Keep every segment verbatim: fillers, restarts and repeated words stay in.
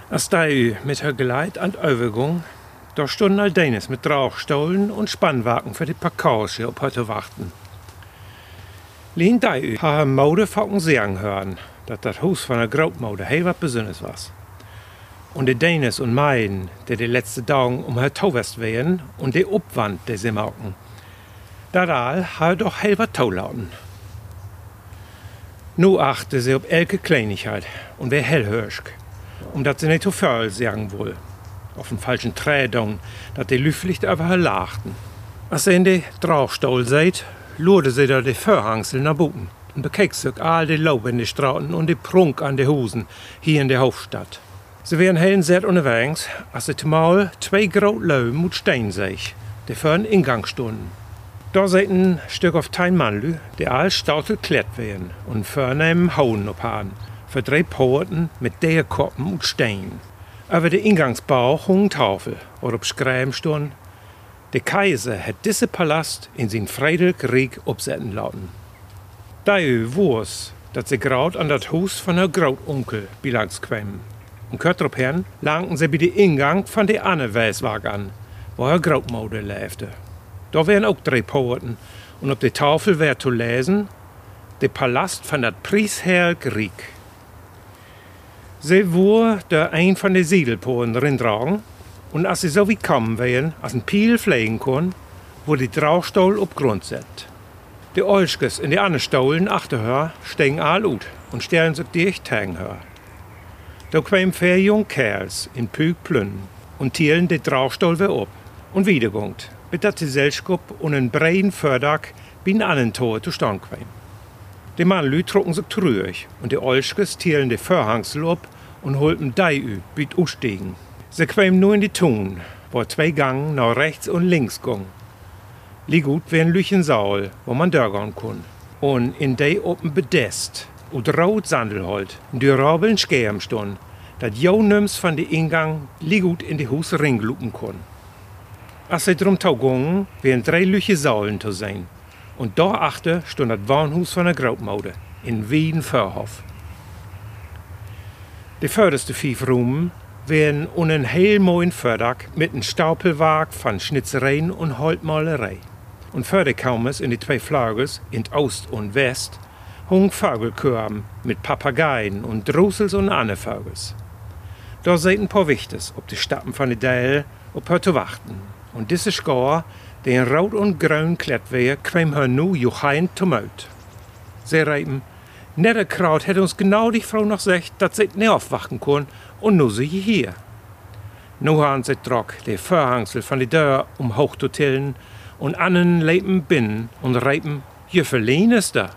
Als die mit her Geleit an Übergang, da stunden all deines mit Rauchstolen und Spannwagen für die Parkage auf heute warten. Lien die haben Mode von sagen hören, dass das Haus von der Großmode hey was Besonderes war. Und die Deines und Meiden, die die letzten Tage um her Tauwest wehen und die Obwand, die sie machen, da ha doch hey was taulauten. Nu achte sie auf elke Kleinigkeit und wär hellhörsch, um dat sie nicht zu viel sagen wohl. Auf dem falschen Trädung, dat die Lüftlicht über her lachten. Als sie in die Rauchstol seht, lurde sie da die Vorhangsel nach Buten und bekeek sich all die Laub in die Straßen und die Prunk an die Husen hier in der Hauptstadt. Sie wären hellen sehr unterwegs, als sie zumal zwei große Löwen mit Stein sich, die vor den Ingang stunden. Da seht ein Stück auf tein Mannlü, die all stautel klärt werden und vornehmen Hauen abhaben, für drei Porten mit der Koppen und Stein. Über der Ingangsbau hung Tafel, worop schreiben stund, der Kaiser hat diese Palast in sein Friedrich absetzen lassen. Da wusste, dass sie graut an das Haus von der Großonkel bilanz kämen. Und kurz darauf langten sie bei dem Ingang von der anderen Weißwag an, wo her Großmode lebte. Da wären auch drei Porten und auf der Tafel wär zu lesen, der Palast von dat Priesherr Grieg. Sie wurde da ein von den Siedelporen drin tragen und als sie so wie kommen wären, als ein Piel fliegen kon, wurde die Rauchstol auf Grund set. Die Olschkes in die anderen Stolen achter her stehen all ut und stellen sich dicht tegen her. Da kämen vier jung Kerls in Püg plünnen und tielen die Rauchstol wieder ab und wiedergungt, bis dat die Selschkup und ein breiten Fördach wie ein anderen Tor zustande kämen. Die Mannlü trugen sich trürig und die Olschkes tielen die Vorhangsel ab und holten die bit ausstiegen. Sie kämen nur in die Tun, wo zwei Gangen nach rechts und links gingen. Lieg gut wie ein Lüchen Saal, wo man dörgern kann. Und in de open Bedest und rot Sandelholt und die Rabeln Scherm stund, dat jo nims von de Ingang lieg gut in die Hus ringlupen kann. Als sie drum taugungen, wären drei Lüche Säulen zu sein. Und da achter stund das Wohnhaus von der Großmode in Wiedenvorhof. Die förderste fünf Räume wären un ein heel mooien Fördach mit einem Stapelwerk von Schnitzereien und Holzmalerei. Und förder kam es in die zwei Flagels, in Ost und West, hung Vogelkörben mit Papageien und Drusels und andere Vögels. Da seht ein paar Wichtes, ob die Stappen von der Dell, ob her zu warten. Und diese Schar, die in rot und grün klärt wäre, kwam her nu Jochein zu Möt. Sie reiben, net Kraut hätte uns genau die Frau noch gesagt, dass sie nicht aufwachen kann, und nu sie hier. Nu haben sie trock die Vorhangsel von der Tür um hoch zu tillen, und annen leben binnen und reiben, je verlehen ist da.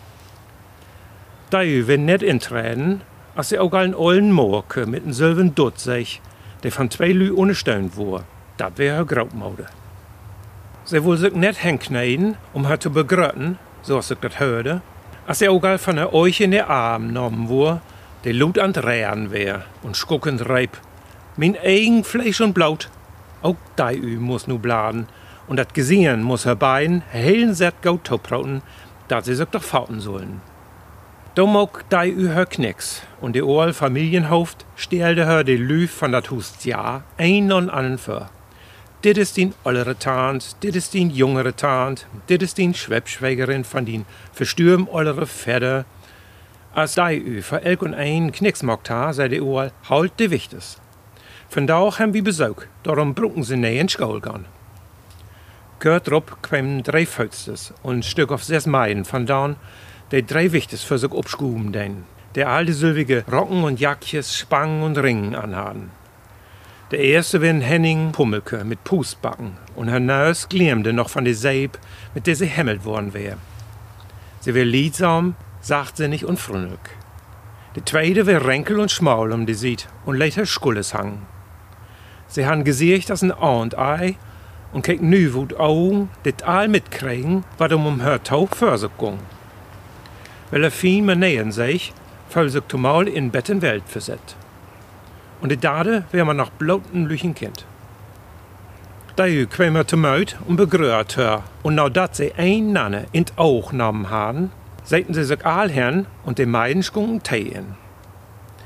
Da will net intreten, als sie auch einen ollen Morke mit einem silbernen Dutt sich, der von zwei Lü unterstöhnt wurde. Das wäre Großmode. Sie will sich net hinknäden, um her zu begrötten, so als ich das hörte, als sie auch von der Euch in den Arm genommen wurde, der Lut an Rähren wär und schuckend reib. Mein eigen Fleisch und Blut, auch die muss nu bladen, und dat Gesehen muss herbein hellen set gaut toprauten, dat sie sich doch fauten sollen. Da mag die ü her Knicks, und die Ohl Familienhoft stellte her die Lü von dat Hus ja ein und annen für. Dit ist din ollere Tant, dit ist din jungere Tant, dit ist din Schwebschwägerin von din verstürm ollere Pferde. Als die ü für elk und ein Knicks mogt ha, sei die Ohl, halt de Wichtes. Von da auch haben wir Besuch, darum brucken sie näher in Schkaul gehen. Kurt Rupp kämen drei Fötztes und ein Stück auf sechs Meiden von da, die drei Wichtes für sich abschuben, denn der alte silvige Rocken und Jackjes, Spangen und Ringen anhaben. Der erste war ein Henning Pummelke mit Pustbacken und her Nös glimmte noch von der Seib, mit der sie hemmelt worden wär. Sie wär liedsam, sachtsinnig und fröhlich. Der zweite wär Renkel und schmaul um die Sied und lädt Skulles hangen. Sie han gesicht als ein Ahndei und kek nu wut Augen, dit all mitkriegen, wat um um her Tauch für sich ging. Weil er viel mehr nähern sich, voll sich zumal in Bett in Welt versetzt. Und die Dade wär man nach bloten Lüchen Kind. Da kwam er zu Möt und begrüßt her, und now dat sie ein Nanne in t Auge genommen haben, seiten sie sich all hin und die Meiden schunken Tee in.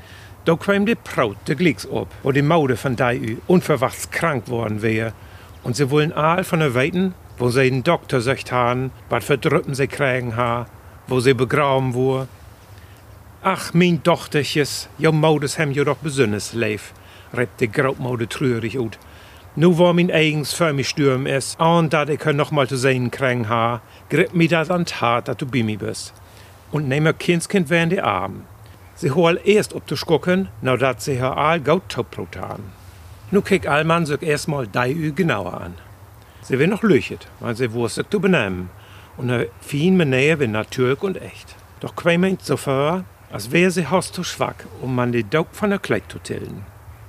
Da kwam die Braut de Glicks op, wo die Maude von Daiü unverwachts krank worden wäre. Und sie wollen all von der Weiten, wo sie den Doktor sagt haben, wat für Drüppen sie kriegen ha, wo sie begraben wur. Ach, mein Dochterches, jo Maudes hem jo doch besünnes leef, riep die Graupmaude trürig ut. Nu wo mein eigens für mich stürm is, und dat ich noch mal zu sehen kriegen ha, grip mi dat an Tat, dat du bei mi bist. Und nehm ihr Kindskind während die Arm. Sie hol erst ob zu gucken, na dat sie her all gaut Topbrot haben. Nu kick Allmann sich erstmal Daiü genauer an. Sie will noch lüchet, weil sie wusste zu benehmen. Und er fien me nähe wie natürlich und echt. Doch quämeint so vor, als wäre sie host zu schwach, um man die Daug von der Kleid zu tillen.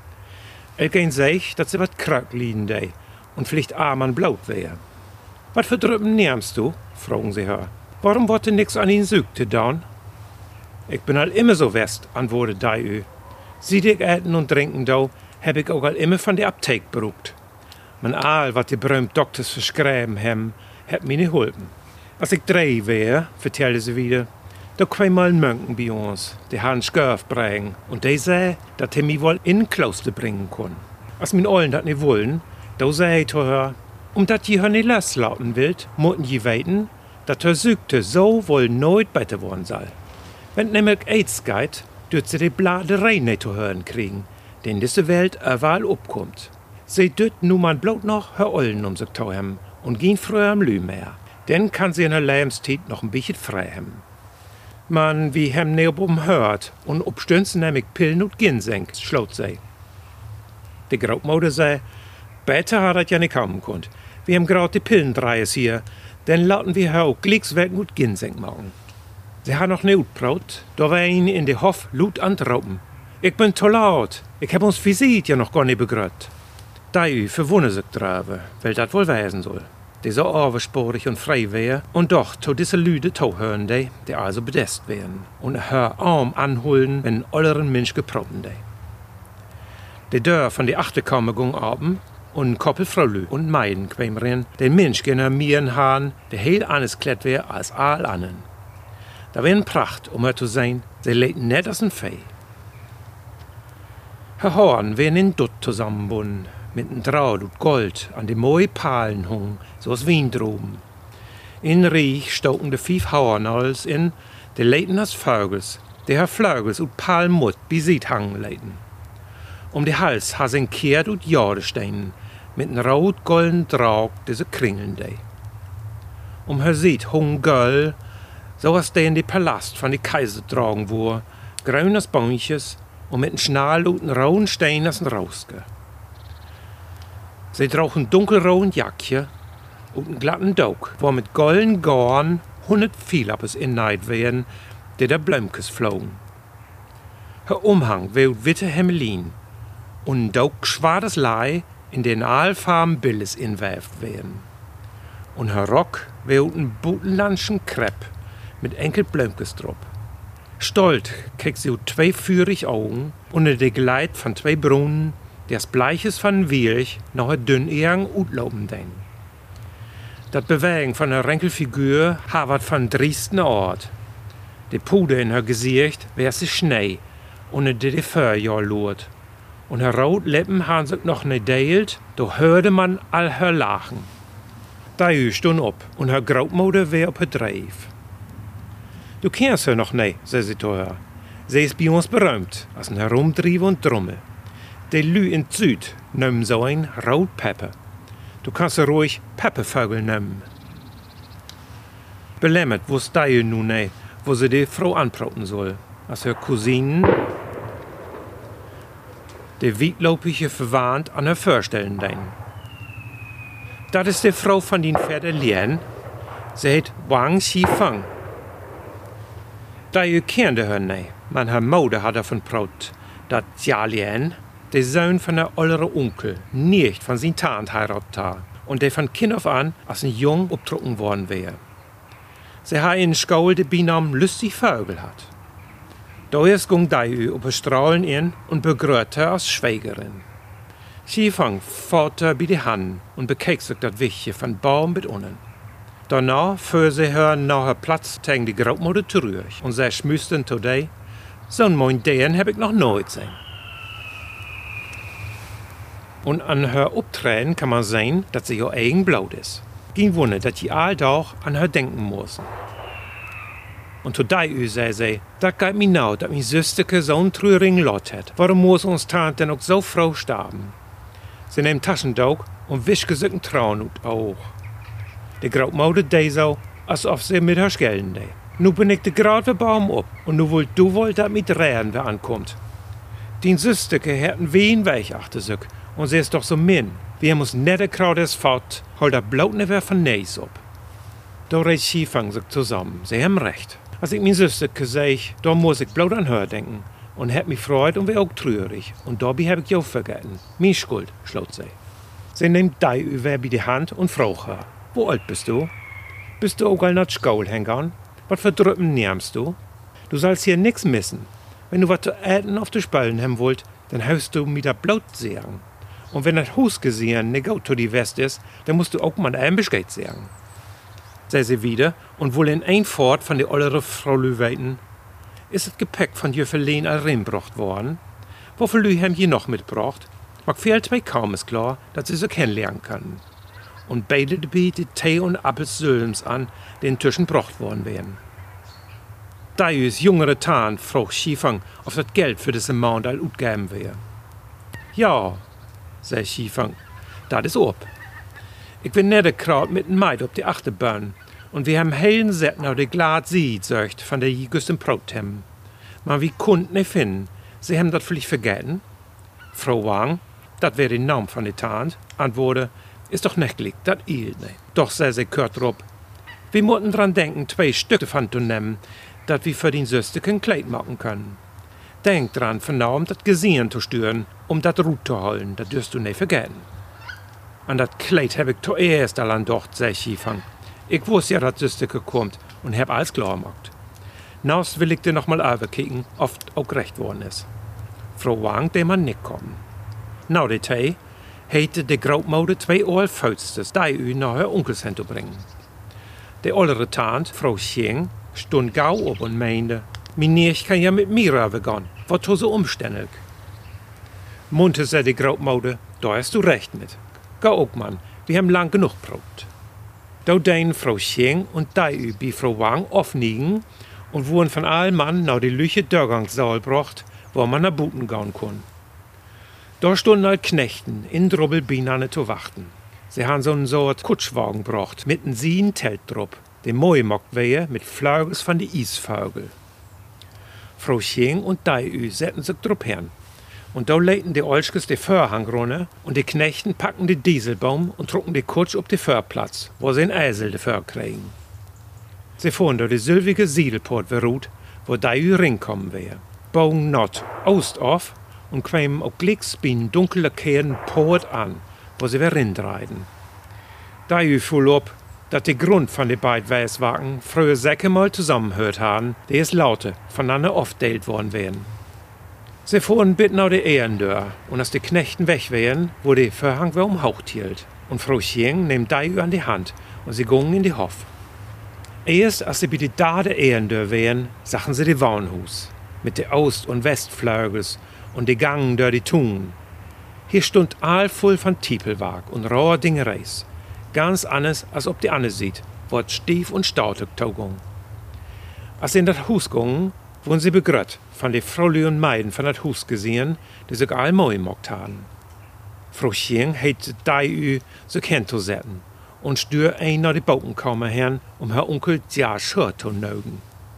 Elkein sech, dat sie wat krank liegen dei und vielleicht arm an Blut wär. Wat für Drüppen nimmst du? Fragen sie her. Warum wollte nix an ihn sügte dann? Ich bin halt immer so west, antwortet Daiü. Sieh dich äten und trinken da, hab ich auch all immer von der Apotheke beruht. Man all, wat die berühmten Doktors verschreiben haben, hat mir nicht geholfen. Als ich drei wär, vertelle sie wieder, da kwam mal ein Mönken bei uns, die haben Schörf bringen, und der sei, dat er mich wohl in ein Kloster bringen kann. Als mein Ollen dat nicht wollen, da sei ich zu her, um dat je her nicht loslauten willt, moten je weiten, dat er sügte so wohl nooit besser worden soll. Wenn nämlich AIDS geht, dürft sie die Bladerei nicht zu hören kriegen, den diese Welt überall abkommt. Sie dürft nun mal bloß noch her Ollen um sich zu haben und gehen früher am Lü mehr. Dann kann sie in der Lebenszeit noch ein bisschen frei haben. Man, wie hem neobum hört, und obstünzen nämlich Pillen und Ginseng, schlaut sie. Die Graupmaude sei, besser hat das ja nicht kommen konnt. Wir haben gerade die Pillendreies hier, dann lassen wir auch glicks weg mit Ginseng machen. Sie hat noch nicht utbraut, da war ihn in de Hof Lut antrauben. Ich bin zu laut, ich hab uns Visit ja noch gar nicht begrüßt. Daiü verwundert sich drüber, weil das wohl weisen soll. Die so oversporig und frei wär, und doch zu diese Lüde hören die, die also bedest werden, und hör Arm anholen, wenn alleren Mensch geproben die. Die Dörr von die Achterkammer ging oben, und ein Koppel Fraulü und Meiden kwam rein, den Mensch gerne mieren haben, der heel anders klätt wär als all anderen. Da wär ein Pracht, um er zu sein, sie lebten net als ein Fee. Herr Horn wär in Dutt zusammenbunden, mit n Draht und Gold an die mooie Palen hung, so's Wiendroben. In Riech stoken de fief Hauernals in, de leiten als Vögels, de her Flögels und Palmut besiet hangen leiten. Um die Hals has en Kehrt und Jordesteinen, mit n rot-golden Draug, de se kringeln de. Um her sieht hung Göll, so as de in die Palast von die Kaiser tragen wur, grün as Bäunches und mit n Schnal und n rauen Stein as n Rauske. Sie trauchen dunkelrauen Jackje und einen glatten Daug, wo mit golden Gorn hundert Vielapes inneid werden, die der Blömkes flogen. Her Umhang weht witte Hemmelin und ein Daug schwarzes Lei, in den aalfarben Billes inwerft werden. Und her Rock weht ein butenlandschen Krepp mit enkel Blömkes drop. Stolz kriegt sie zwei führig Augen unter de Geleit von zwei Brunnen, das Bleiches von Wilch noch ein dünn Ehren utlauben den. Das Bewegen von der Renkelfigur hat von driesten Ort. Die Pude in her Gesicht wär sie Schnee, ohne die die Feuerjahr lurt. Und her rot Lippen han sich noch ne deilt, doch hörte man all her lachen. Daiü stund op und her Graupmaude wär op her Dreif. Du kennst her noch ne, sei sie zu her. Sie ist bei uns berühmt, als ein Herumdriebe und Drumme. Die Lü in Süd nehmen so ein Rotpepper. Du kannst sie ruhig Peppervögel nehmen. Belämmert wusste Daiü nun ne, wo sie die Frau anbrauten soll, als her Cousinen die Wietlaupige verwarnt an her vorstellen dein. Das ist die Frau von den Pferden Lien. Sie heißt Wang Xifang. Daiü kennte her ne, man her Maude hat davon braut, dat Jia Lien, der Sohn von der ollere Onkel, nicht von sin Tant heiratet hat und der von Kind auf an als ein Jung obtrucken worden wäre. Sie hat in Skaul den Beinamen lustig Vögel hat. Da erst ging Daiü auf Strahlen in und begrüßte her als Schwägerin. Xifang fährt her bei die Hand und bekeek sich das Wichtje von Baum bis unten. Danach fuhr sie her nach her Platz gegen die Graupmaude zurück und sie schmüssten today, Zo'n mooi deen heb ik nog nooit zien. Und an haar optreden kann man sehen, dass sie ihr eigen Blut ist. Geen Wunder, dass je alldag an haar denken müssen. Und zu dei zei sie, dat geht mir nou, dat mein Süsterke so'n treurigen Lot hat. Warum muss uns Tante denn auch so froh sterben? Sie nimmt Taschentuch und wischt gesücken Trauen ut auch. Die Grootmoeder deed so, alsof sie mit haar schelden deed. Nu ben ik de gerade Baum op und nu wollt du wohl, dat mit Rähen wer ankommt. Die Süsterke hat einen wehen Weg achter sich und sie ist doch so min. Wir muss nette Kraudes fort, hol dat Blut ne wer von Neis op. Da reist Skifang sich zusammen, sie haben recht. Als ich mein Süsterke seh, da muss ich bloß an her denken und hat mich freut und wär auch traurig. Und dabei hab ich jo vergessen. Min Schuld, schlot sie. Sie nimmt dei über bei die Hand und fragt her. Wo alt bist du? Bist du auch all nach Schule hingegangen? Was für Drüppen nimmst du? Du sollst hier nix missen. Wenn du was zu essen auf die Spalten haben wollt, dann haust du mit der Blut sagen. Und wenn das Haus gesehen ne gut zu die West ist, dann musst du auch mal ein Bescheid sagen. Sei sie wieder und wohl in ein Fort von der ollere Frau Lüweiten ist das Gepäck von Jöffelin al reinbracht worden. Wofür Lü haben je noch mitgebracht? Mag fehlt zwei kaum ist klar, dass sie so kennenlernen können. Und beide bieten Tee und Appelsülms an, die inzwischen gebracht worden wären. Da ist jüngere Tan, fragt Skifang, ob das Geld für das Amount all utgeben wäre. Ja, sagt Skifang, das ist ob. Ich bin net Kraut mit n Meid op die Achterbahn und wir haben hellen Set nach de Glad sieht, sagt von der Jügüsten Brot hem. Maar wie kunt ne finden? Sie haben dat vielleicht vergessen? Frau Wang, dat wäre der Name von der Tant, antworte, ist doch nicht glick, dat ilt ne. Doch, sei sie kört rob, wir mutten dran denken, zwei Stücke von zu nehmen, dat wir für den Süsterke ein Kleid machen können. Denk dran, vernaum dat Gesehen zu stören, um dat Rut zu holen, dat dürst du ne vergessen. An dat Kleid heb ich zuerst allein dort, sei Skifang. Ich wusste ja, dat Süsterke kommt und hab alles klar gemacht. Naus will ich dir noch mal überkicken, oft auch recht worden ist. Frau Wang, der man nicht kommen. Nou, de Tee, heette de Grootmoeder zwei Ohrfötstes, die u nach haar Onkels hin zu bringen. De ollere Tant, Frau Xieng, stund gauw op und meende, meneer, ich kann ja mit mir rübergehen, wat so umständlich. Munter, sei de Grootmoeder, da hast du recht mit. Ga ook, man, wir haben lang genug Brot. Da dein Frau Xieng und die bei Frau Wang aufniegen und wurden von allen Mann nach die Lüche Dörgangssaal gebracht, wo man nach Buten gehen kann. Da stunden halt Knechten in Drubbelbinane zu warten. Sie haben so eine Sort Kutschwagen gebracht, mit einem Sien Telt drauf, dem Moi mockt wehe mit Flügels von die Eisvögel. Frau Xieng und die setzen sich drauf hin. Und da leiten die Olschkes die Förhang runter und die Knechten packen die Dieselbaum und drucken die Kutsch auf den Förplatz, wo sie ein Eisel de För kriegen. Sie fuhren durch die sylvige Siedelport verruht, wo die ringkommen wäre. Bogen not Ost auf und kämen auch glicks bin dunkel lackierten Port an, wo sie wieder rindreiten. Die fuhr ab, dass der Grund von den beiden Weißwagen früher Säcke mal zusammenhört haben, die es laute voneinander aufdelt worden wären. Sie fuhren bitten auf die Ehrendör und als die Knechten weg wären, wurde der Vorhang wieder umhaucht hielt. Und Frau Xieng nimmt die an die Hand und sie gingen in die Hof. Erst als sie bei die Dade Ehrendör wären, sachen sie die Wohnhus mit den Ost- und Westflügels und die Gangen durch die Tun. Hier stund all voll von Tiepelwag und roher Dingereis. Ganz anders, als ob die Anne sieht, wort stief und stautig taugung. Als sie in das Hus gingen, wurden sie begrüßt von den Frau und Meiden von das Hus gesehen, die sich all moi mockt haben. Frau Xieng hätte die sich hinzusetzen und stür ein nach die Bautenkammer her, um Herr Onkel ja Schör zu neugen.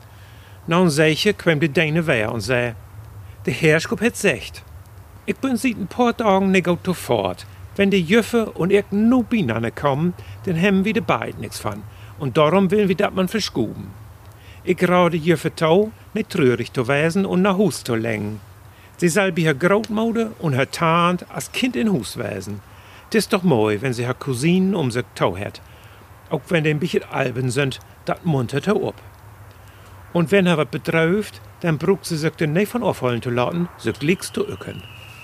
Nun seiche kwam die Däne weer und zei, de Herrschop het zegt, ich bin seit ein paar Tagen nicht gut fort. Wenn die Jüffe und ich nur binane kommen, dann haben wir die beiden nichts von. Und darum will wir dat man verschuben. Ich rate Jüffe tau, nicht traurig zu wesen und nach Hus zu lenken. Sie soll bei ihrer Grootmoeder und her Tant als Kind in Hus wesen. Tis doch moi, wenn sie ihre Cousinen um sich tau hat. Auch wenn die ein bisschen alben sind, dat muntert er ab. Und wenn er was betrüft, dann brucht sie sich den nicht von aufholen zu lassen, sich liegst zu ücken.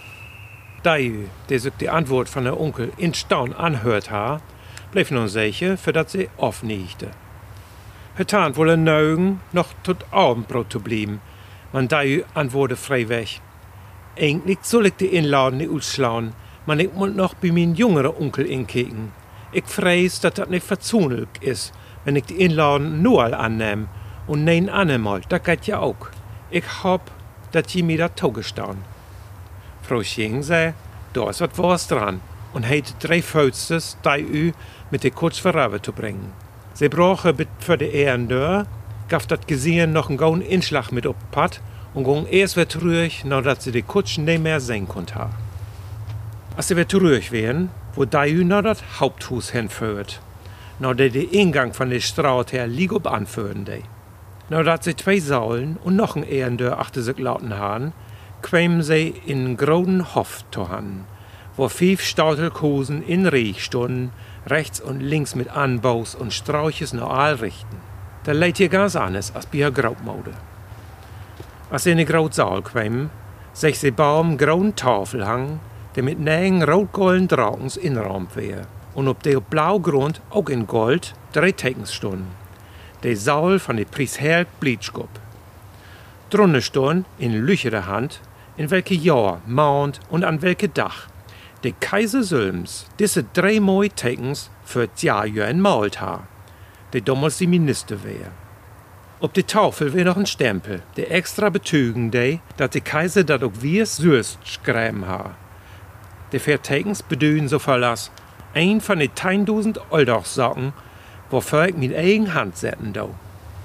Die, die sich die Antwort von der Onkel in Staun anhört ha, bleef nun sicher, für dat sie aufniegte. Het Tant wolle neugen, noch tot Abendbrot zu blieben, Man da antwortet freiweg. Eigentlich soll ich die Inladen nicht ausschlagen, man ich muss noch bei meinem jüngeren Onkel inkeken. Ich freis, dass das nicht verzonlich ist, wenn ich die Inladen nur annehme und nein annemal, das geht ja auch. Ich hoff, dass je mir das zugestaan. Frau Sching sei, da ist was Wahres dran und hätte drei Fötstes, die mit der Kutsch verraven zu bringen. Sie brauchen für die Ehrendeur, gab das gesehen noch einen gauen Inschlag mit auf Pad und ging erst wieder zurück, nadat sie die Kutschen nicht mehr sehen konnte. Als sie wieder zurück wären, wo die nach das Haupthus hinführt, nadat der Eingang von der Straße her lieg ob anführen die. Nadat sie zwei Säulen und noch ein Ehrendeur achter sich lauten haben, kwamen sie in einen großen Hof zu haben, wo fünf Stautelkosen in Riech stunden, rechts und links mit Anbaus und Sträuches nach all richten. Da leid hier ganz anders als bei der Graubmode. Als sie in den grauen Saal kwamen, sech sie Baum grauen Tafel hang, der mit nähen rot-golden Drakens inrahmt wär. Und auf der Blaugrund auch in Gold drei Tekens stunden. Der Saal von der Priesherr Blietschkup. Drunter stund in lüchere Hand, in welche Jahr, Mond und an welche Dach der Kaiser Sülms diese drei mooi Tekens für das Jahr malt ha, der damals die Minister wär. Op der Tafel wär noch ein Stempel, der extra betügen de, dass der Kaiser dat auch wir süß schreiben ha. Die vier Tekens bedügen so verlass, ein von den tausend Oldachssocken, wofür ich mit eigen Hand setzen do.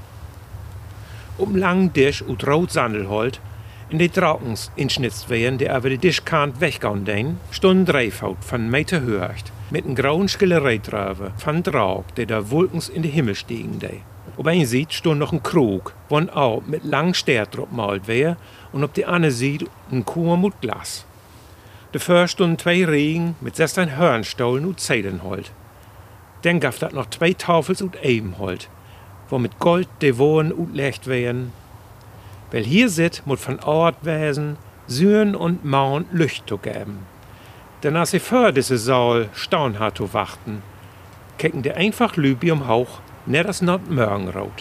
Um langen Tisch und rot Sandelholt, in die Drakens inschnitzt werden, die über die Tischkant weggauen den, stunden Dreifaut von Meter Höcht, mit einem grauen Schillereitrave von Draug, der da Wolkens in den Himmel stiegen de. Ob ein sieht, stund noch ein Krug, wo ein Au mit langen Stern drauf malt wär, und ob die andere sieht, ein Kur mit Glas. Dafür stunden zwei Regen mit sechzehn Hörnstollen und Zedernholt. Dann gab dat noch zwei Tafels und Ebenholt, wo mit Gold de Wohn utlecht werden. Weil hier sit, muss von Ort wesen, Süren und Maun Lücht zu geben. Denn als sie für diese Saal staun hat zu warten, kecken de einfach Lübi um Hauch, net as not Morgenrot.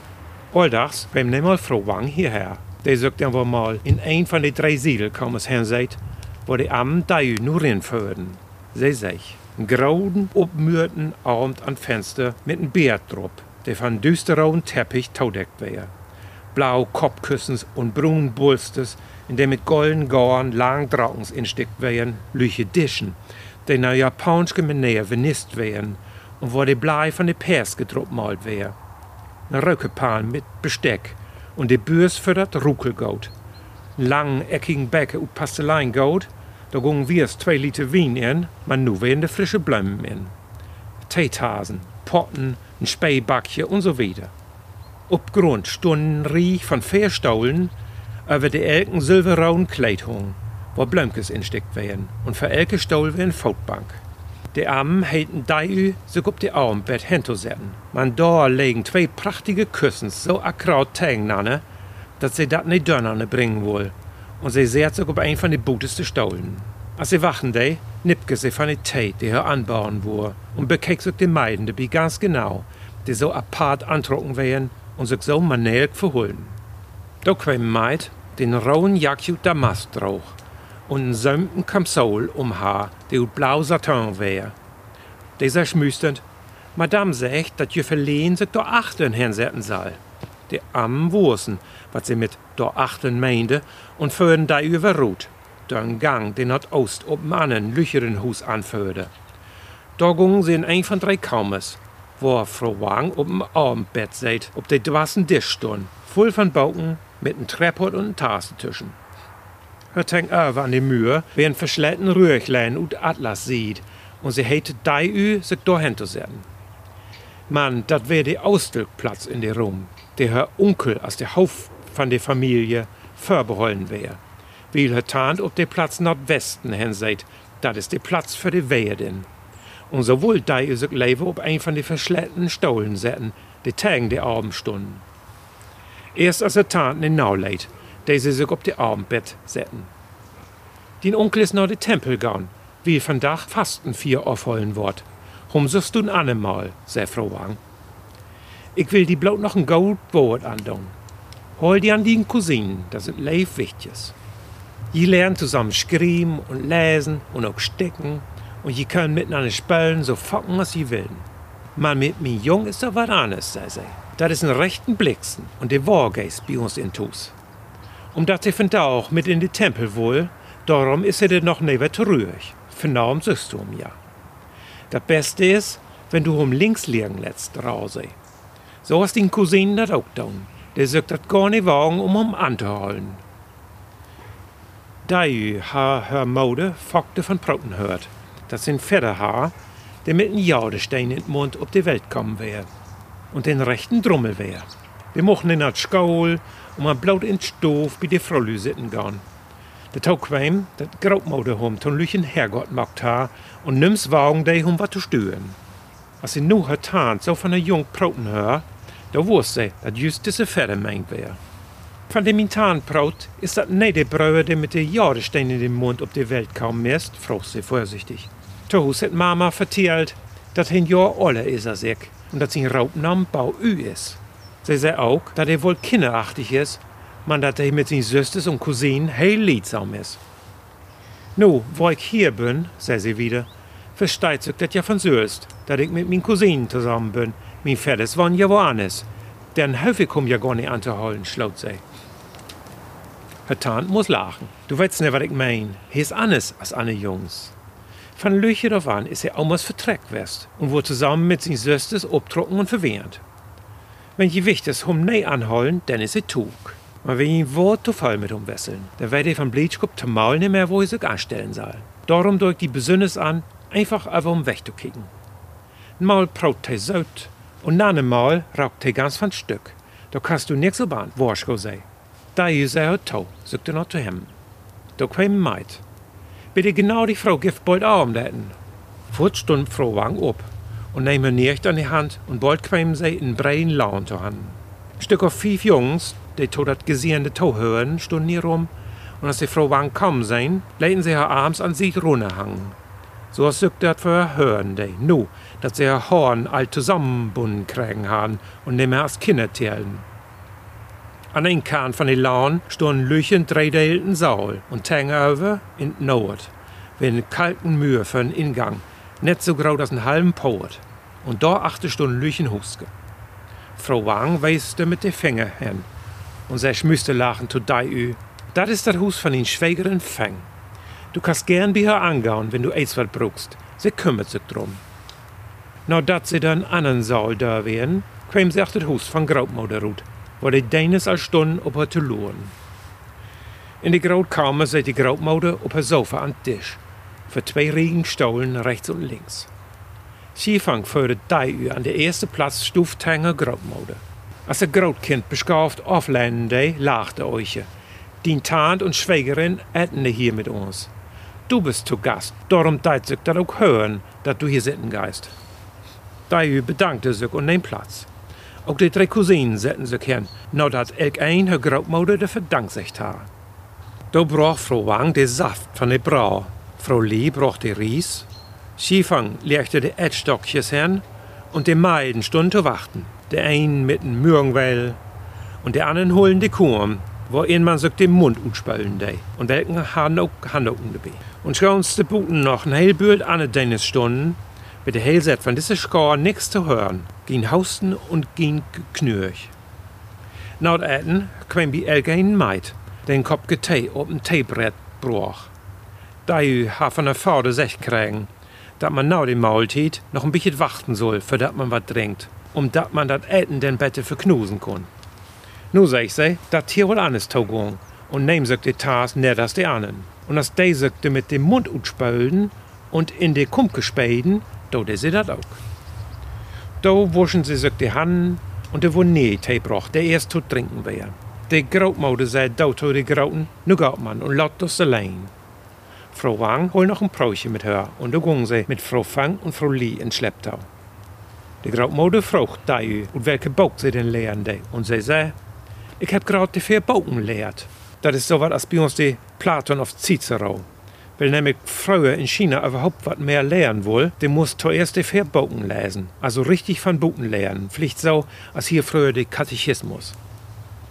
Alldags beim nemmal Frau Wang hierher. Der sagt dann wohl mal in ein von den drei Siedelkommers hin seid, wo die Ammen da nur hinführen. Sie sich, einen grauen, obmürten Abend an Fenster mit einem Bär drauf, der von düsterrauen Teppich taudeckt wär. Blau Kopfküssens und brun Bulstes, in der mit golden Gorn lang Drakens instickt wären, lüche Dischen, die na japanske Manier venist wären, und wo die Blei von de Pers gedruckt malt wär. Ein Röckepan mit Besteck und de Bürs für dat Rukelgout. Lang, eckigen Bäcke und Pasteleingout, da gungen wir zwei Liter Wein in, man nu wären de frische Blumen in. Teetasen, Potten, ein Spähbackje und so weiter. Op Grund stunden Riech von Fährstaulen über de elken silberrauen Kleidhung, wo Blömkes instickt wären, und für elke Staul wären Foutbank. Die Ammen heiten Dei sich op die Armbett hinzusetzen. Man da legen zwei prachtige Küssens so akkurat tegenanne, dass sie dat nicht dönnerne bringen wohl, und sie sehrt sich op ein von den butesten Staulen. Als sie wachen de, nippke sie von der Tee, die hier anbauen wurde, und bekek sich die Meiden dabei ganz genau, die so apart antrocken wären und sich so manuell verholen. Da kwam Meid den rauen Jackjut Damastrauch und einen säumten Kamsol um Haar, der ut blau Satin wär. Dieser schmüstend, Madame sagt, dat je verlehen sich da achten hinsetzen soll. Die Ammen wussten, was sie mit da achten meinte, und führen da über Rot, den Gang, den hat Ost ob Mannen lücheren Hus anführte. Da gingen sie in ein von drei Kaumers, wo Frau Wang ob dem Abendbett seid, ob der dwassen Tisch stund, voll von Bauken, mit einem Trepport und einem Tastentischen. Er tank over an die Mühe, wie ein verschletten Rüchlein und Atlas sieht, und sie hätte Dei sich da hinzusetzen. Mann, dat wär der Ausstellplatz in der Rum, der Herr Onkel als der Haupt von der Familie vorbehalten wär. Weil her Tant ob der Platz Nordwesten hin seid, dat ist der Platz für die Werden. Und sowohl Dei sich leben ob ein von den verschletten Staulen setzen, die Tagen der Abendstunden. Erst als der Tant in Nau leid, der sie sich auf die Abendbett setzen. Den Onkel ist nach den Tempel gegangen, wie von Dach Fasten vier aufholen wort. Hum suchst du ein andermal, sei Frau Wang. Ich will die bloß noch ein Gold Wort andun. hol die an die Cousinen, das sind leif wichtiges. Je lernt zusammen schreiben und lesen und auch stecken und je können miteinander spielen, so focken, was sie willen. Man mit mir Jung ist doch was anderes, sei sie. Das ist ein rechten Blicksen und der Wargeist bei uns in Tus. Um das sie von da auch mit in die Tempel wohl, darum ist er noch nicht ruhig. Vernaum sagst du um ja. Das Beste ist, wenn du um links liegen lässt, raus. So hast die Cousinen das auch tun. Der sagt das gar nicht wagen, um um anzuholen. Da ha her Mode Fogte von Proten hört. Das sind Federhaar, der mit einem Jaudenstein in den Mund auf die Welt kommen wär. Und den rechten Drummel wär. Wir mochten in das Skaul und man blaut in Stof bei der Frolü sitten gehen. Der Tag kwam, dat Graupmode hom ton Lüchen Herrgott macht ha und nimm's wagen de hom wat zu stören. Als sie nu her Tant so von der Jung Proten hör, da wusste sie, dat just diese Pferde meint wär. Von dem in Tant Braut ist dat nicht der Brauer, der mit der Jaudenstein in den Mund auf die Welt kaum misst, fragt sie vorsichtig. Tohus hat Mama vertellt, dat hin Jahr alle is er sich und dat sein Raubnam Bau Ü is. Sie sei auch, dat er wohl kinderachtig is, man dat er mit seinen Sösters und Cousinen heel liedsam is. Nu, wo ich hier bin, sei sie wieder, versteht sich dat ja von Söst, dat ich mit meinen Cousinen zusammen bin. Mein Pferdes waren ja woanders. Den Höfe komm ja gar nicht anzuholen, schlaut sie. Herr Tant muss lachen. Du weißt nicht, was ich mein. Hier ist anders als alle Jungs. Von Lüche auf an ist er almost vertreckt west und wurde zusammen mit seinen Sösters obtrocken und verwehrt. Wenn je wichtig hum nee anholen, dann ist er tug. Aber wenn je Wort zu voll mit umwesseln, dann wird er von Blitzkopf zum Maul nicht mehr, wo er sich anstellen soll. Darum drückt die Besünnes an, einfach einfach um wegzukicken. Mal braut er saut und nach einem Mal raucht er ganz von Stück. Da kannst du nix so bahn, Warschko sei. Da ist er tau, sagt er noch zu ihm. Da kam Meid. Bitte genau die Frau gibt bald Arm daten. Fort stund Frau Wang ab und nahm mir nicht an die Hand und bald kam sie in breiten Laun zu Hand. Stück auf fünf Jungs, die to dat gesehene Tau hören, stunden hier rum und als die Frau Wang kommen sein, leiten sie ihr Arms an sich runterhangen. So als sie dat für hören, die, nu, dat sie ihr Horn all zusammenbunden kriegen haben und nicht mehr als Kinder zählen. An einem Kant von den Laun stunden Lüchen dreideelten Saal und tegenover in den Nord, wie einen kalten Mühe für einen Ingang, net so groß als einen halben Poet. Und da achte stunden Lüchen Huske. Frau Wang weiste mit den Finger hin und sie schmüsste lachen zu Dai. Das ist das Haus von den Schwägerin Feng. Du kannst gern bei ihr angehen, wenn du eins was brauchst. Sie kümmert sich drum. Na, dat sie dann anderen Saal da wären, kam sie auf das Haus von Graupmode Ruth, wo die Dänes als Stunden auf ihr zu luren. In die Grautkammer sah die Graupmode auf her Sofa an Tisch, für zwei riesigen Stollen rechts und links. Sie fang für Dai an der ersten Platz Stufthänger Graupmode. Als der Grautkind beschauft auflernende, lachte euch. Die Tant und Schwägerin äten hier mit uns. Du bist zu Gast, darum deit sich dat auch hören, dat du hier sitten geist. Dai bedankte sich und nahm Platz. Auch die drei Cousinen setzten sich hin, no dat elk ein her Graupmode de verdanksicht ha. Da brach Frau Wang de Saft von de Brau. Frau Lee brach de Ries. Schiefang legte de Edstockjes hin und de Meiden stunden zu warten. Der einen mit dem Mürgenwell und der anderen holen de Kurm, wo ein man sich den Mund utspallen de und welken haben auch Handoken dabei. Und schauens de Buten noch ein heel Bühl an deines Stunden, mit der Heilset von dieser Skor nix zu hören, ging hausten und ging knürch. Naut Äten kam bei Elke ein Meid, den Kopf Tee auf dem Teebrett brach. Da ha von der Vater sech kriegen, dat man nau den Maultiet noch ein bisschen warten soll, für dat man wat trinkt, um dat man dat Äten den Bette verknusen kann. Nu sag ich sei, dat hier wohl anders togung, und nehm sich die Tas net als die anderen. Und als die sich mit dem Mund utspölden und in die Kumke späden, do de sie dat auch. Do wuschen sie sich die Hand und de wo nie Tee brach, der erst zu trinken wär. Die Graupmode sei do to die Grauten, nu gaut man und laut das allein. Frau Wang hol noch ein Präuchen mit her und da gingen sie mit Frau Fang und Frau Lee in Schlepptau. Die Graupmode fragt Dai, und welche Bauch sie denn lehren de, und sie sei, ich hab grad die vier Bauchen lehrt. Das ist so was als bei uns die Platon auf Cicero. Weil nämlich Frauen in China überhaupt was mehr lernen will, die muss zuerst die vier Bauchen lesen. Also richtig von Bauchen lernen. Pflicht so, als hier früher der Katechismus.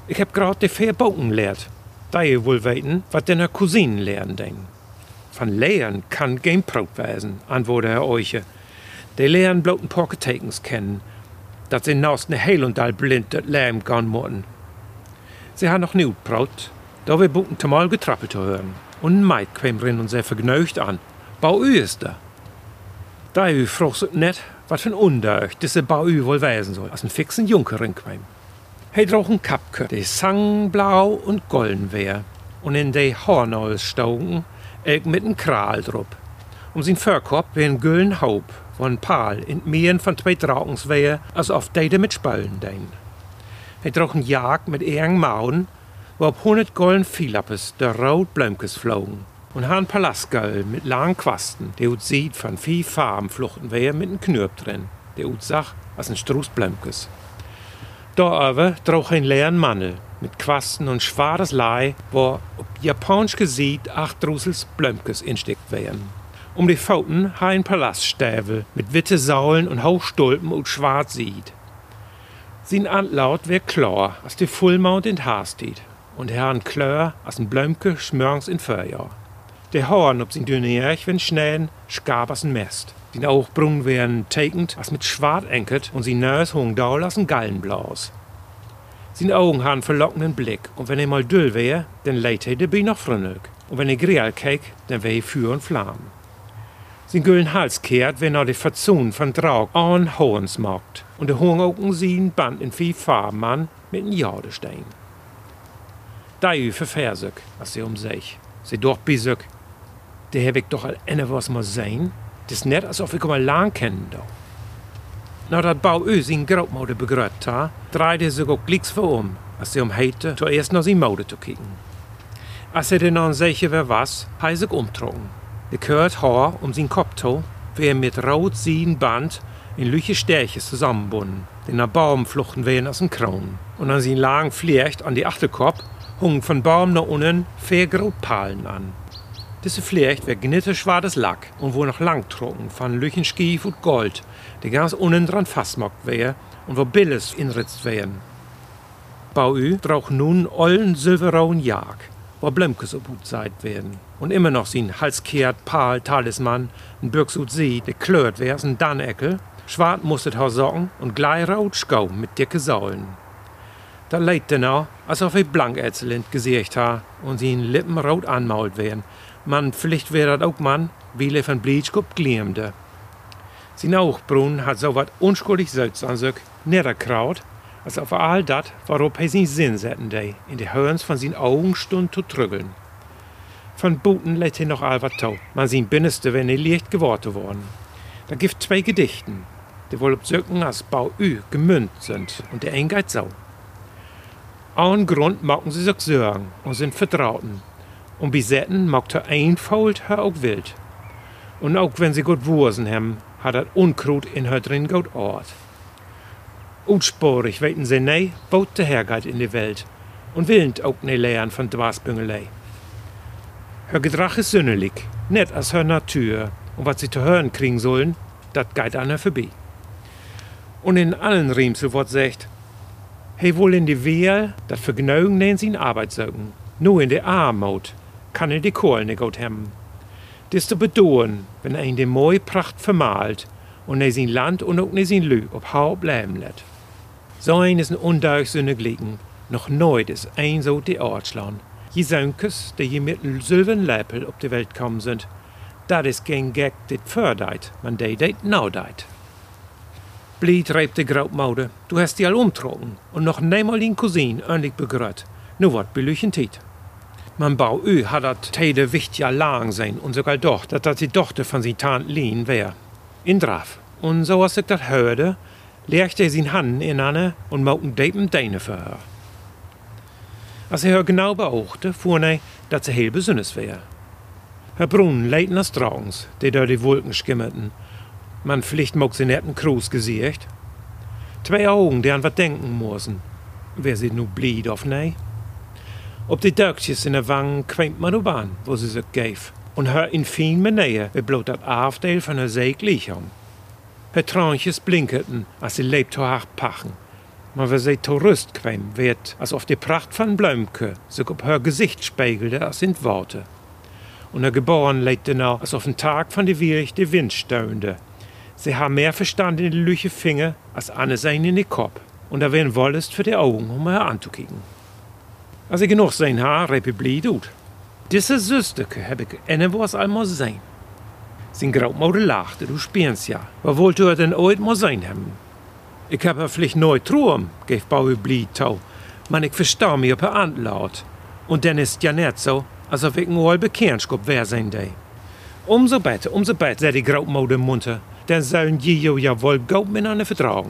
Ich heb grad de vier Boken lehrt. Da je wohl weten, wat den Cousinen lernen den. Van Lehren kann geen Brot wezen, antwoordde Herr Euche. Die lernen bloot een paar Tekens kennen, dat sie naast ne heel und all blind dat Lärm gaan moeten. Sie haben noch nie Brot, da wir boeken tamal getrappelt zu hören. Und ein Maid kwam rin und sehr vergnügt an. Bau ü ist da. Da ü vroeg sich net, wat für ein Undeug diese Bau ü wohl weisen soll, als ein fixen Junker rinkwam. Hij droeg een kapke, die sang blau und golden wär, und in de Hornolls stogen, elk mit een Kral drop. Um sein Förkorb wär ein gülden Haub, wo ein Paal in Meeren von zwei Drakens wär, als auf deide mit Spallen dein. Hij droeg een Jag mit eng Mauen, wo op hundert golden Vielappes der rot Blömkes flogen. Und han Palastgöll mit langen Quasten, der ut sieht von vier Farben fluchten wär mit een Knöp drin, der ut sach als ein Struß Blömkes. Da aber droch ein leeren Mandel mit Quasten und schwares Lei, wo ob japanisch gesieht acht Drusels Blömkes instickt wären. Um die Pfoten ha ein Palaststävel mit witte Säulen und Hochstulpen und schwarz sieht. Sin Antlaut wär klar, als die Fullmond in Haarsteht, und herrn Klör als ein Blömke schmörns in Förjahr. Der Horn ob sin Dünnerch, wenn schnellen, schgab als ein Mest. Sin Auchbrunn wären tekend, als mit Schwart enkert, und sin Nös hung daul als ein Gallenblaus. Sin Augen han verlockenden Blick, und wenn er mal düll wär, dann leit er dabei noch frönnelg. Und wenn er grial keek, dann wär er Feuer und Flamm. Sin gülden Hals kehrt, wenn er die Verzun von Draug an Hohens mockt, und der hung auch sin Band in vier Farben an, mit n Jadestein. Da ü verfersig, als sie um sich. Sie doch bisig, der hab ich doch all enne was mal sehen. Das ist net, als ob ich mal lang kennen da. Na, dat Bau ü sin Graupmode begrüßt ha, dreide sich auch glicks vor um, als sie um heite, zuerst noch sin Mode zu kicken. Als er dann sicher wer was, hei sich umtrocken. Der gehört Haar um sin Kopf to, wär mit rot sin Band in lüche Stärches zusammenbunden, den nach Baum fluchten wären aus dem Kron. Und an sin langen Flecht an die Achterkopf hungen von Baum nach unten vier Grotpalen an. Diese Flecht wär gnitterschwarzes Lack und wo noch lang trocken von Lüchen Schief und Gold, die ganz unten dran fastmockt wär und wo Billes inritzt wären. Bau ü drauch nun ollen silberrauen Jag, wo Blömkes obhut seit werden. Und immer noch sin Halskehrt, Pal, Talisman, n Birksut sie, der klört wär's n Danneckel, schwarz mustet Haar Socken und gleirot Schau mit dicke Säulen. Da leid denn auch, als ob ich Blankätzel in Gesicht ha und sin Lippen rot anmault wären. Man, vielleicht wär dat auch man, wie von Bleachkup gliemde. Sin Auchbrunn hat so wat unschuldig Salz an sich, niederkraut, als auf all dat, waarop hij sin Sinn setzen dei, in de Hörns von sin Augen stund zu trügeln. Von Buten lädt hij noch all wat tau, man sin Binneste, wenn er leicht geworden worden. Da gibt zwei Gedichten, die wohl ob Söcken als Bau ü gemünzt sind, und der ein geht so. An Grund mocken sie sich sorgen und sind Vertrauten. Und besetten mogt er einfault, her auch wild. Und auch wenn sie gut Wursen haben, hat er Unkrut in her drin gut Ort. Utsporig weten sie nei, baut der Herrgeit in die Welt. Und willend auch ne lernen von Dwasbüngelei. Her Gedrach ist sünnelig, net als her Natur. Und was sie zu hören kriegen sollen, dat geht an her vorbei. Und in allen Riemsel wird sagt, hey wohl in die Wehr, dat Vergnügen nehmen sie in Arbeit sögen. Nur in der Armut kann er die Kohl nicht gut haben. Das zu bedauern, wenn er in die mooie Pracht vermalt und er sein Land und auch ne sein Lü ob Haupt bleiben lässt. So ein ist ein Undeugssünde glicken, noch nooit ist ein so die Ortschland. Je Sönkes, die je mit silbernen Läppel auf die Welt kommen sind, dat is geen Gag dit fördeit, man de det nou deit. Blied reibt de Graupmaude, du hast die all umtrocken und noch nemal din Cousin ähnlich begrüßt. Nu wat belüchen tit. Man Bau ü hat dat Tede wichtig lang sein und sogar doch, dat dat die Tochter von sin Tant Lien wär. In Draf. Und so als ich dat hörte, legte er sin Hand in Anne und mauten depen Deine für her. Als er genau beochte, fuhr er, dat sie heel besünnes wär. Herr Brunn leiten als Draugens, die durch die Wolken skimmerten. Man pflicht mog sie netten Krus gesicht. Zwei Augen, die an wat denken mussen. Wer sie nu blied of nei? Ob die Dörkjes in der Wangen quämt man ob an, wo sie sich gäf. Und hör in fin Nähe, wie blot dat Afdeel von her See gleich um. Her Traunches blinkerten, als sie lebt hoch pachen. Maar we zij Tourist kwam, werd als of de pracht van Blumke zich op haar gezicht spiegelde als in het water. Und haar geboren leed nou alsof een Tag van de Wirch de Wind steunde. Sie haben mehr Verstand in die Lüche Finger als Anne sein in den Kopf. Und da wären Wollest für die Augen, um her anzukicken. Als ich genug sein habe, Republik tut. Diese Süsterke habe ich eine was einmal sein. Sein Grautmode lachte, du spielst ja. Was wollt ihr denn ooit mal sein haben? Ich habe vielleicht neu Traum, gef Bauer Blied tau. Man, ich verstehe mich auf der Antlaut. Und dann ist ja nicht so, als ob ich nur Bekanntschaft wer sein dei. Umso besser, umso besser, sei die Grautmode munter. Dann sollen die ja wohl gut miteinander vertragen.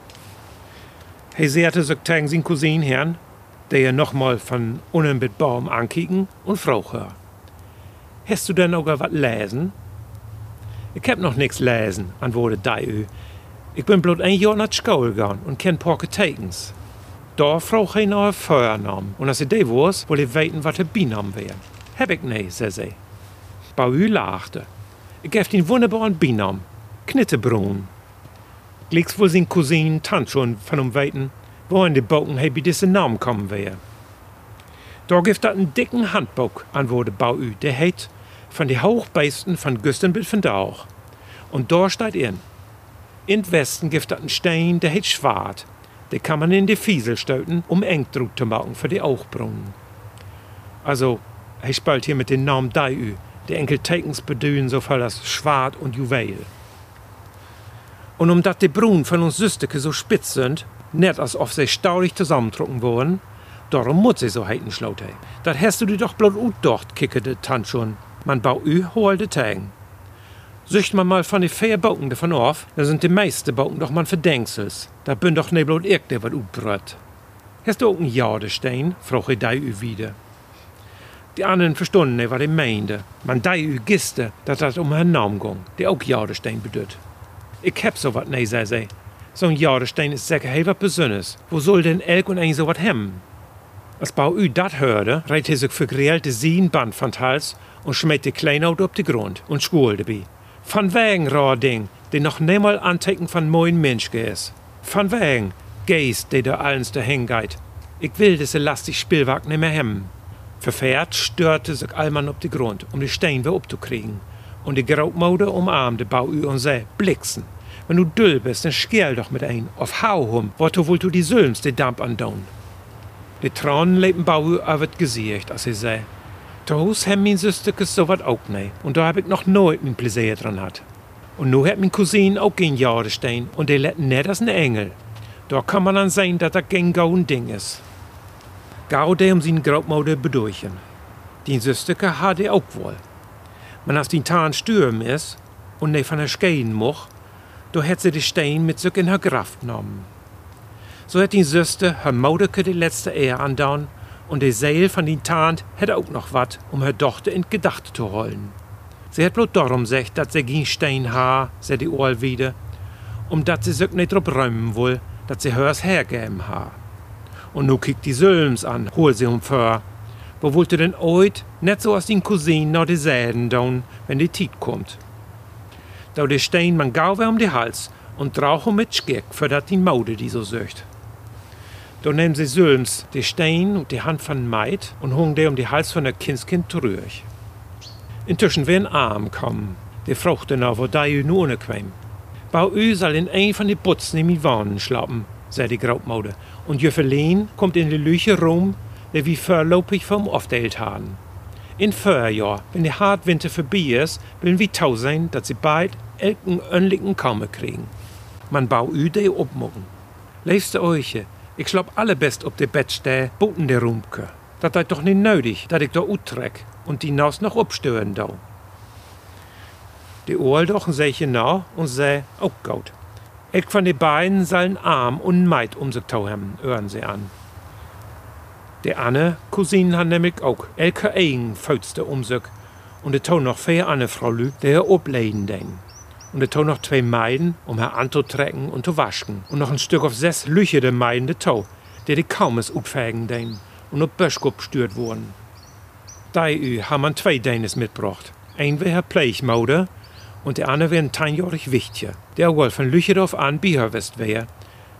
Er sehrte sich tegen sein Cousin Herrn, der er nochmal von unten mit Baum ankicken und fragte: Hast du denn auch was lesen? Ich hab noch nichts lesen, antwortete Daiö. Ich bin bloß ein Jahr nach Schule gegangen und kenn paar Tekens. Da fragte ich nach einem Feuernamen. Und als ich der wusste, wollte ich wissen, was der Binamen wäre. Hab ich nicht, zei sie. Bauü lachte. Ich geb den wunderbaren Binamen. Knittebrun. Gleichs wohl sein Cousin Tant schon von ihm weiten, wo in die Bogen he bei diesen Namen kommen wäre. Da gibt dat einen dicken Handbuch, antwortete Bauü, der heit von die Hochbeisten von Güsten bis von Dauch. Und da steht in. In Westen gibt dat einen Stein, der heit Schwart. Den kann man in die Fiesel stöten, um Engdruck zu machen für die Auchbrunnen. Also, er spielt hier mit dem Namen Daiü. Die Enkeltekens bedühen so voll als Schwart und Juwel. Und um dat die Brunnen von uns Süsterke so spitz sind, net als ob sie staurig zusammendrucken wurden, darum muss sie so heiten schlaut hei. Dat hast du dir doch bloß ut dort, kickerte Tant schon. Man bau ü holte Tagen. Sücht man mal von die vier Bogen davon auf, da sind die meisten Bogen doch man Verdenksels. Da bin doch ne bloß ich, der wat utbrött. Hast du auch einen Jadestein? Frage Daiü wieder. Die anderen verstunden nicht, was er meinte. Man Daiü giste, dass das um einen Namen ging, der auch Jadestein bedeutet. Ich hab so wat nicht, sei sie. So ein Jadestein ist sicher heel wat Besonderes. Wo soll denn elk und ein so wat hem? Als Bauü dat hörte, reit er sich vergrielte Sienband von Hals und schmiert die Kleinauto auf den Grund und schwul dabei. Van wegen, rar Ding, die noch nimmer Anteken von moin Mensch ist. Van wegen, Geist, der da allens dahin geht. Ich will diese lastig Spielwagen nimmer hemmen. Verfährt störte sich Allmann auf den Grund, um die Steine wieder abzukriegen. Und die Grautmode umarmte Bauü und sei, Blixen. Wenn du düll bist, dann skehl doch mit ein, auf Hauhum, wo du wohl du die Sülms den Damp andauern. Die Tränen leben Bauü auf das Gesicht, als sie sei. Toos hem mein Süsterkes so wat auch nicht. Und da hab ich noch nooit mein Pläsier dran hat. Und nu hat mein Cousin auch kein Jadestein und der lädt net als ein Engel. Da kann man dann sehen, dass das kein gauen Ding ist. Gau der um seine Grautmode bedurchen. Die Süsterke hat er auch wohl. Man als die Tarn stürm ist und ne von der Skeen moch, da hat sie die Stein mit sich in her Kraft genommen. So hat die Süster her Moderke die letzte Ehe andauern und die Seele von den Tarn hat auch noch wat, um her Tochter in Gedachte zu holen. Sie hat bloß darum gesagt, dass sie kein Stein ha, sagt die Ohl wieder, um dat sie sich nicht drauf räumen will, dass sie hers hergeben ha. Und nu kickt die Sülms an, hol sie um für. Wo wollte denn oit, net so als den Cousin noch die Säden down, wenn die Tiet kommt. Da der Stein man gau um die Hals und drauch mit Schkeck, für dat die Maude die so söcht. Da nehmen sie Sülms die Stein und die Hand von Maid und hung der um die Hals von der Kindskind zurück. Inzwischen wär ein Arm kommen, der fruchte noch, wo Daiü nur ne quäm. Bauü soll in ein von die Butzen in die Wannen schlappen, sei die Grautmaude. Und Jöffelin kommt in die Lüche rum, der wie vorlopig vom aufdelt haben. In Vorjahr, wenn der Hartwinter vorbei ist, will wie tau sein, dass sie bald elken önligen Kaume kriegen. Man bau ü de obmucken. Leifste euch, ich schlapp alle best ob de Bettstä, boten der Rumke. Dat ist doch nicht nötig, dat ich da utreck und die Naus noch obstören da. Die Ohl doch seche nach und sä, auch gut. Elk von den beiden sollen Arm und Maid um sich tau haben, hören sie an. Der Anne, Cousin, hat nämlich auch elke eigen Fötste um sich. Und er tau noch vier andere Fraulü, die er obleiden den. Und er tau noch zwei Meiden, um her anzutrecken und zu waschen. Und noch ein Stück auf sechs Lüche der Meiden de Tau, die die kaum es upfägen den und auf Böschkop stört wurden. Daiü haben man zwei Deines mitgebracht. Ein wär Pleichmaude und der andere wär ein teinjährig Wichtje, der wohl von Lüchedorf an Bierwest wär.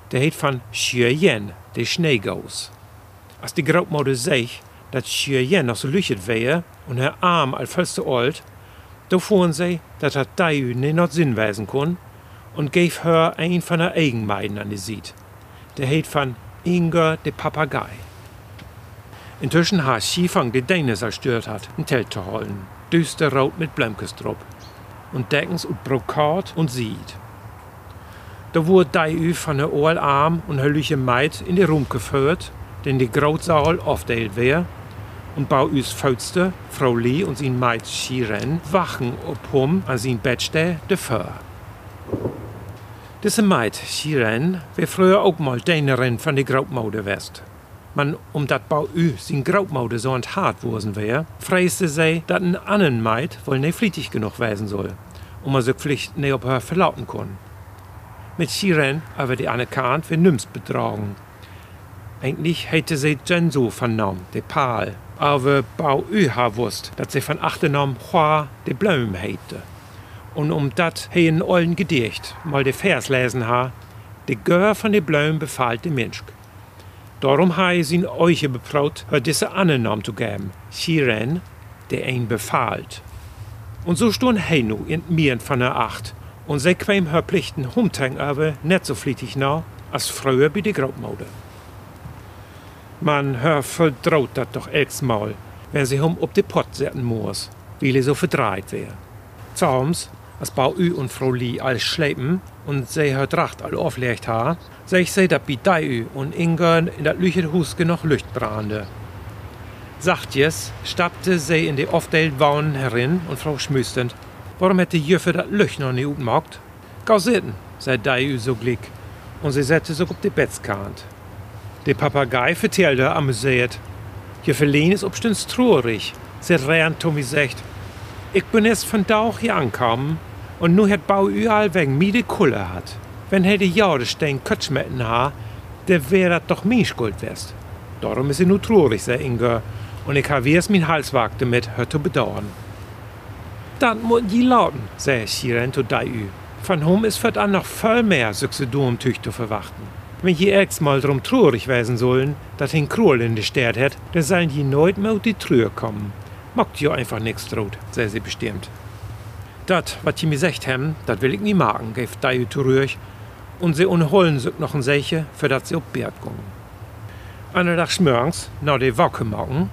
der heet van Cheyenne, de Schneegous. Als die Grootmoeder zegt dat Cheyenne nog zo luchet wehe und haar arm al veel te oud, da fuhren sie, dat hat Daiü nicht noch Sinn weisen kon, und gave her ein von haar eigen Meiden an die Sied. Der heet van Inger de Papagei. Intussen hat Schifang die Däne zerstört hat, ein Telt zu holen, düster rot mit Blömkes drauf, und Deckens und Brokat und Sied. Da wurde Daiü von der Ohl arm und her lüche Meid in die Rum geführt, den die Grootsaal aufdeilt wär, und Bauüs Fötste, Frau Lee und sein Meid Shiren wachen ob hum an sein Bettste de Föhr. Diese Meid Shiren wär früher auch mal Dänerin von der Grootmoeder west. Man, um dat Bauü sein Grootmoeder so enthart worden wär, freiste sie, dat ein annen Meid wohl nicht flietig genug weisen soll, um man sich Pflicht nicht auf her verlauten kann. Mit Shiren aber die anerkannt wie Nymms betragen. Eigentlich hätte sie Jensu vernommen, de Paal. Aber Bauü ha wusst, dat sie von achternom Hua de Blöm hätte. Und um dat he in ollen Gedicht mal de Vers lesen ha, de Gör von de Blöm befahlt de Mensch. Darum ha ich ihn euch betraut, her diese angenommen zu geben, Shiren, de ein befahlt. Und so stund he nu in mir von der Acht, und sie quäm her Pflichten humtang aber net so flietig nach, als früher bei de Grootmoeder. Man hör vertraut dat doch elksmal, wenn sie hum ob de Pott setzen muss, weil er so verdreht wär. Zahms, als Bauü und Frau Lee all schleppen und sie her Tracht all auflegt ha, seh ich sie dat bei Daiü und Inger in dat lüchet Hus genug Licht brande. Sachtjes stappte sie in die aufdeilt Waunen herin und Frau schmüstend, warum hätte Jüffe dat Lüch noch nie utmagt? Gau sitten, sei Daiü so glick, und sie setzte so ob die Bettskant. Der Papagei vertellte amüsiert. Jüffe Leen ist obstens trurig. Sie rennt Tommy sagt, ich bin erst von Dauch hier angekommen und nu hat Bau überall wegen mir die Kulle hat. Wenn er die Jahre stehen Kötschmetten ha, der wär dat doch mein Schuld west. Darum ist sie nu trurig, sagt Inger, und ich habe erst mein Hals wagt damit, her zu bedauern. Dat muss je lauten, sagt Shiren zu Daiü. Von hom ist fort an noch viel mehr süchse Domtüch zu verwachten. Wenn je erst mal drum trurig weisen sollen, dat hin Kruel in de Stadt hat, dann sollen je nooit mehr auf die Trühe kommen. Mockt jo einfach nix droht, sei sie bestimmt. Dat, wat je mir secht hem, dat will ich nie machen, gäf Daiü zurück, und sie unholen sich noch ein Seche, für dat sie auf Bert gungen. Einer Tag schmörns, na de Wocke morgen,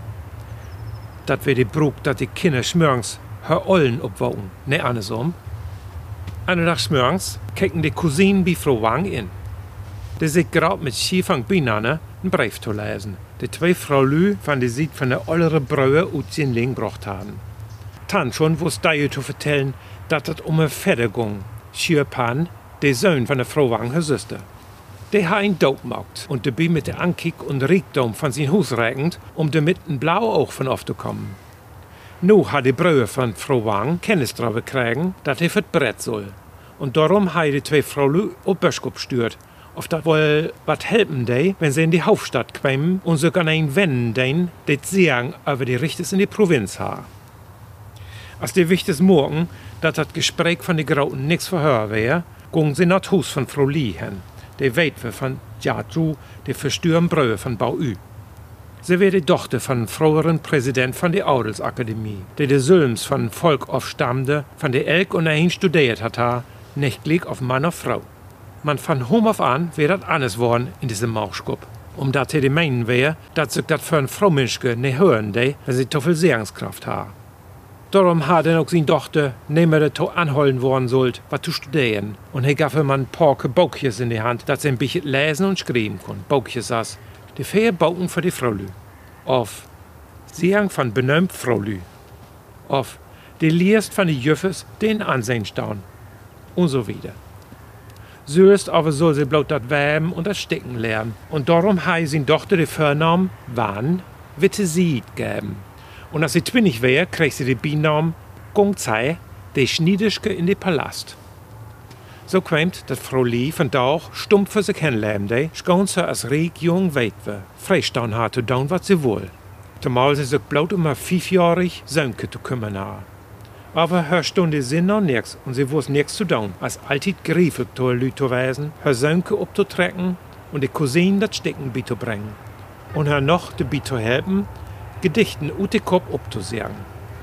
dat wär die Brug, dat die Kinder schmörns, her Ollen obwogen, ne andersrum. Einer Tag schmörns, kecken die Cousinen bi Frau Wang in. Die sich grad mit Schifang binane einen Brief zu lesen, die zwei Frau Lü von der Sied von der ollere Brühe ut Jinling gebracht haben. Dann schon wusste Daiü zu vertellen, dass es um eine Fette ging. Schürpan, der Sohn von der Frau Wang, her Süster. Der hat ein Dope gemacht und dabei mit der Ankick und Reichtum von sein Haus regend, um damit ein blaues Auge von aufzukommen. Nu hat die Brühe von Frau Wang Kenntnis darüber gekriegt, dass er für Brett soll. Und darum hat die zwei Frau Lü auf Böschkop gestört. Auf dat wohl wat helpen dei, wenn sie in die Hauptstadt kämen und sich an ein wenden dein, det sagen, aber die Richtes in die Provinz ha. Als die wichtig morgen, dat das Gespräch von die Grauten nix verhör wär, gungen sie nach Hus von Frau Lee hin, der Witwe von Jiazhu, der verstürm Brühe von Bauü. Sie wär die Tochter von früheren Präsident von der Adelsakademie, der de Sülms von Volk aufstammte, von der Elk und dahin studiert hat, nicht glick auf Mann auf Frau. Man von Hom auf an wär dat anders worden in diesem Mauschkup. Um dat he de meinen wär, dat sich dat für ein Frau Menschke ne hören de, wenn sie to viel Sehungskraft ha. Darum hat er auch sin Tochter nimmer de to anholen worden sollt, wat zu studieren. Und he gaf man porke Bauchjes in die Hand, dat sie ein bisschen lesen und schreiben kon. Bauchjes saß. Die vier Bauken für die Frau Lü. Auf Sehung von benömt Frau Lü. Auf die liest von die Jüffes den Ansehen staun. Und so wieder. Süß aber soll sie bloß dat Wärmen und das Sticken lernen. Und darum hat sie Tochter die Vornamen Wann Witte Sied geben. Und als sie twinnig wär, kriegt sie die Beinamen Gongzei, die Schniedischke in die Palast. So quämt, dass Frau Lee von Dauch stumpf für sich kennenlernte, schont sie als reich jung Witwe, freistaun hat zu tun, was sie will. Zumal sie sich bloß um ein fünfjährig Söhnke zu kümmern hat. Aber her stunde Sinn noch nix und sie wusste nix zu tun, als altid griefig zu Lü zu wesen, her Söhnke abzutrecken und die Cousine das Sticken beizubringen. Und her noch dabei zu helfen, Gedichten ut de Kopf abzusagen.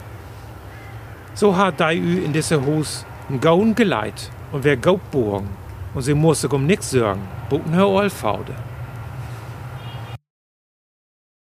So hat dei ü in diese Hus ein Gaun geleit und wer gaut bogen und sie musste um nix sorgen, boten her Allfaude.